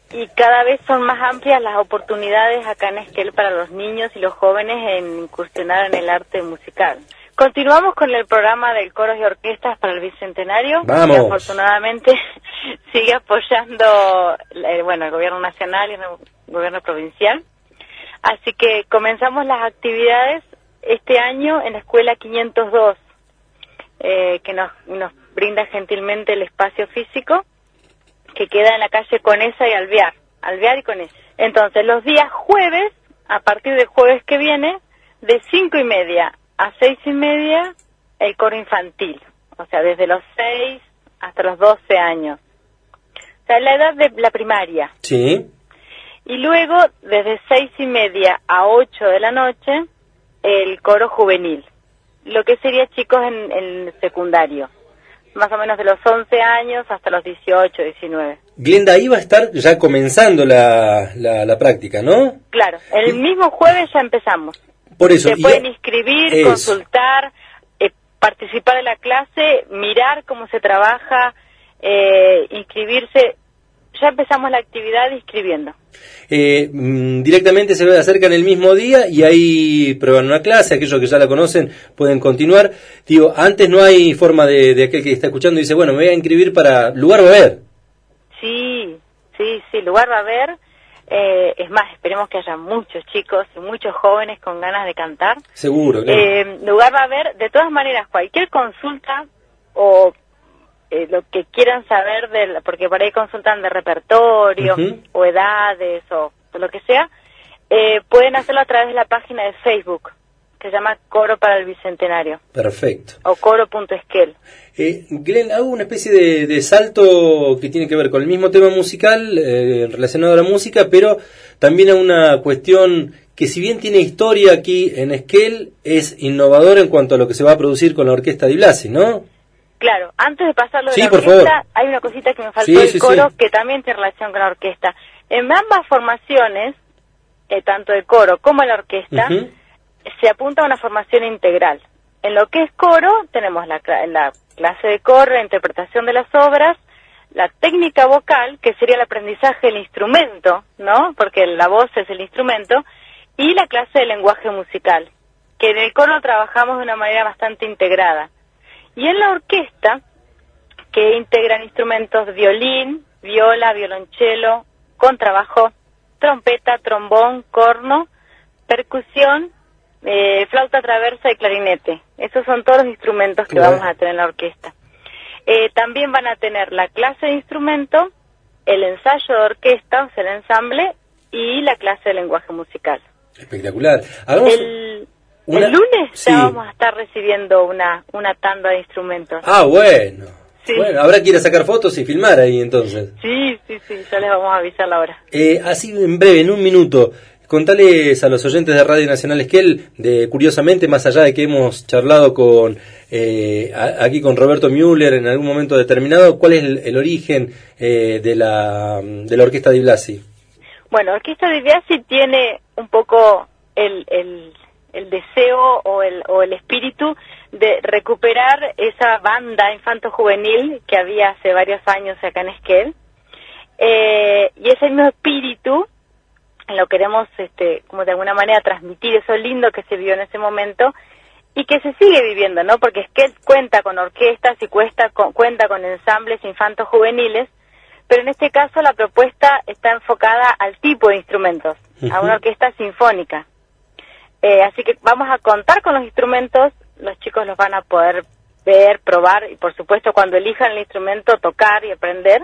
y cada vez son más amplias las oportunidades acá en Esquel para los niños y los jóvenes en incursionar en el arte musical. Continuamos con el programa del Coros y Orquestas para el Bicentenario. ¡Vamos! Que afortunadamente sigue apoyando el gobierno nacional y el gobierno provincial. Así que comenzamos las actividades este año en la Escuela 502, que nos brinda gentilmente el espacio físico, que queda en la calle Conesa y Alvear y Conesa. Entonces, los días jueves, a partir del jueves que viene, de 5:30 a 6:30, el coro infantil. O sea, desde los 6 hasta los 12 años. O sea, la edad de la primaria. Sí. Y luego, desde 6:30 a 8 de la noche, el coro juvenil. Lo que sería chicos en secundario. Más o menos de los 11 años hasta los 18, 19. Glenda, ahí va a estar ya comenzando la práctica, ¿no? Claro, el mismo jueves ya empezamos. Por eso. Se pueden inscribir, consultar, participar en la clase, mirar cómo se trabaja, inscribirse. Ya empezamos la actividad inscribiendo. Directamente se acercan el mismo día y ahí prueban una clase. Aquellos que ya la conocen pueden continuar. Digo, antes no hay forma de aquel que está escuchando y dice, bueno, me voy a inscribir para... ¿Lugar va a haber? Sí, lugar va a haber. Es más, esperemos que haya muchos chicos y muchos jóvenes con ganas de cantar. Seguro, claro. Lugar va a haber. De todas maneras, cualquier consulta o... lo que quieran saber, porque por ahí consultan de repertorio, o edades, o lo que sea, pueden hacerlo a través de la página de Facebook, que se llama Coro para el Bicentenario. Perfecto. O coro.esquel. Glenn, hago una especie de salto que tiene que ver con el mismo tema musical, relacionado a la música, pero también a una cuestión que, si bien tiene historia aquí en Esquel, es innovador en cuanto a lo que se va a producir con la orquesta Di Blasi, ¿no? Claro, antes de pasarlo de la orquesta, hay una cosita que me faltó del coro, que también tiene relación con la orquesta. En ambas formaciones, tanto el coro como la orquesta, se apunta a una formación integral. En lo que es coro, tenemos la clase de coro, la interpretación de las obras, la técnica vocal, que sería el aprendizaje del instrumento, ¿no? Porque la voz es el instrumento, y la clase de lenguaje musical, que en el coro trabajamos de una manera bastante integrada. Y en la orquesta, que integran instrumentos violín, viola, violonchelo, contrabajo, trompeta, trombón, corno, percusión, flauta traversa y clarinete. Esos son todos los instrumentos que vamos a tener en la orquesta. También van a tener la clase de instrumento, el ensayo de orquesta, o sea, el ensamble, y la clase de lenguaje musical. Espectacular. El lunes ya vamos a estar recibiendo una tanda de instrumentos. Ah, bueno. Sí. Bueno, habrá que ir a sacar fotos y filmar ahí entonces. Sí, ya les vamos a avisar la hora. Así en breve, en un minuto, contales a los oyentes de Radio Nacional Esquel, curiosamente, más allá de que hemos charlado aquí con Roberto Müller en algún momento determinado, ¿cuál es el origen de la orquesta Di Blasi? Bueno, la orquesta Di Blasi tiene un poco el deseo o el espíritu de recuperar esa banda infanto-juvenil que había hace varios años acá en Esquel, y ese mismo espíritu lo queremos como de alguna manera transmitir, eso lindo que se vivió en ese momento y que se sigue viviendo, ¿no? Porque Esquel cuenta con orquestas y cuenta con ensambles infanto-juveniles, pero en este caso la propuesta está enfocada al tipo de instrumentos, a una orquesta sinfónica. Así que vamos a contar con los instrumentos, los chicos los van a poder ver, probar y por supuesto cuando elijan el instrumento tocar y aprender.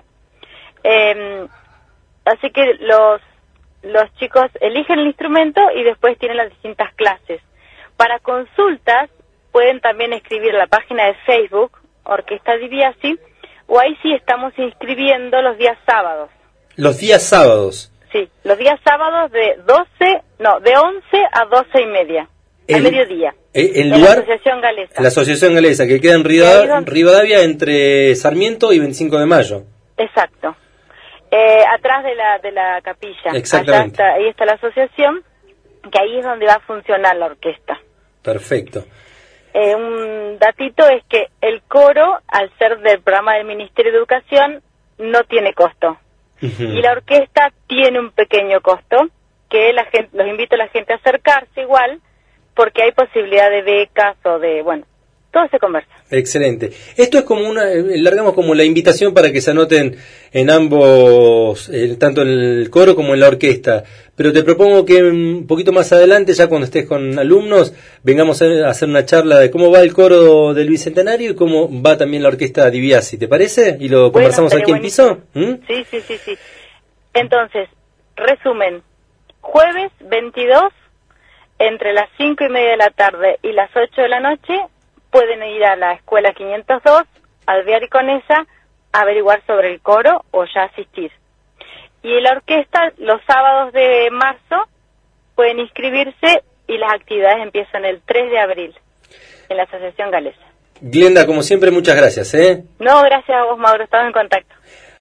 Así que los chicos eligen el instrumento y después tienen las distintas clases. Para consultas pueden también escribir la página de Facebook, Orquesta Di Blasi, o ahí sí estamos inscribiendo los días sábados. ¿Los días sábados? Sí, los días sábados de 11 a 12:30, a mediodía. ¿El lugar? La Asociación Galesa. La Asociación Galesa, que queda en Rivadavia, entre Sarmiento y 25 de Mayo. Exacto. Atrás de la capilla. Exactamente. Ahí está la asociación, que ahí es donde va a funcionar la orquesta. Perfecto. Un datito es que el coro, al ser del programa del Ministerio de Educación, no tiene costo. Y la orquesta tiene un pequeño costo, que la gente, los invito a la gente a acercarse igual, porque hay posibilidad de becas o de, bueno, todo se conversa. Excelente. Esto es como largamos como la invitación para que se anoten en ambos, tanto en el coro como en la orquesta. Pero te propongo que un poquito más adelante, ya cuando estés con alumnos, vengamos a hacer una charla de cómo va el coro del Bicentenario y cómo va también la orquesta Di Biasi. ¿Te parece? Y lo conversamos aquí buenísimo. en piso. Sí. Entonces, resumen, jueves 22, entre las 5:30 de la tarde y las 8 de la noche, pueden ir a la Escuela 502, Alvear y Conesa, a averiguar sobre el coro o ya asistir. Y en la orquesta, los sábados de marzo, pueden inscribirse y las actividades empiezan el 3 de abril en la Asociación Galesa. Glenda, como siempre, muchas gracias. No, gracias a vos, Mauro, estamos en contacto.